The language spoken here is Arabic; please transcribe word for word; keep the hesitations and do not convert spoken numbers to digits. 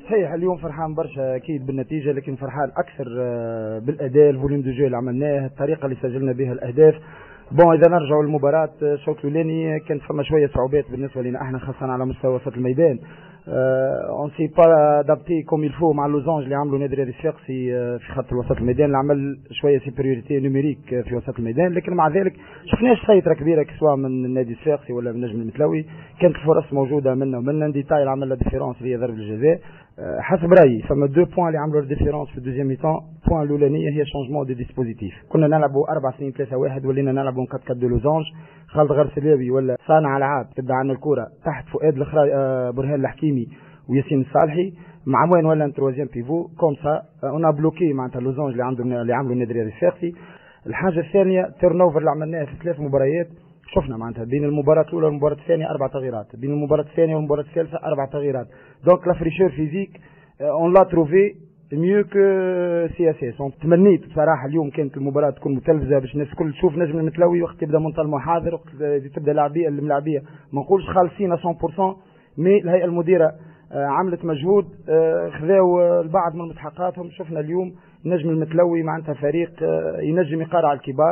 صحيح اليوم فرحان برشا اكيد بالنتيجه، لكن فرحان اكثر بالاداء، الفوليوم دو جو اللي عملناه، الطريقه اللي سجلنا بها الاهداف. بون اذا نرجعوا للمباراه، الشوط الاولاني كانت فما شويه صعوبات بالنسبه لنا احنا، خاصه على مستوى وسط الميدان. اون سي با دابتي كوم يلفو مع لوزانج اللي عملوا نادي رياضي الصفاقسي في خط الوسط الميدان، اللي عمل شويه سيبريوريتي نوميريك في وسط الميدان، لكن مع ذلك شفناش سيطره كبيره سواء من النادي الصفاقسي ولا من نجم المتلوي. كانت الفرص موجوده منا ومنا، نديتاي اللي عمل لا ديفيرونس اللي هي ضرب الجزاء. حسب رايي فما دو بوان اللي عملوا الديفيرونس في الدوزيام ميتون. البوان الاولانيه هي شونجمون دو ديسبوزيتيف، كنا نلعبوا أربع سنين ثلاثة واحد، ولينا نلعبوا كات كات دو لوزانج. خالد غرسلاوي ولا صانع العاب تبدا عنا الكره تحت فؤاد الخرا آه برهان الحكيمي وياسين الصالحي، مع وين ولا ان تروازيام بيفو كوم سا اون بلوكي معناتها لوزانج اللي عندهم اللي عملوا النادي الرياضي الصفاقسي. الحاجه الثانيه تيرن اوفر اللي عملناه في ثلاث مباريات، شفنا معناتها بين المباراة الأولى والمباراة الثانية أربع تغييرات، بين المباراة الثانية والمباراة الثالثة أربع تغييرات. دونك لا فريشور فيزيك اون لا تروفي ميو كو سي اس اس. تمنيت بصراحة اليوم كانت المباراة تكون متلفزة باش الناس الكل تشوف نجم المتلوي وقت يبدا منطقة المحاضر، وقت تبدا لاعبية الملاعبية ما نقولش خالصين مية بالمية، مي الهيئة المديرة عملت مجهود، خذاو البعض من مستحقاتهم. شفنا اليوم نجم المتلوي معناتها فريق ينجم يقارع الكبار.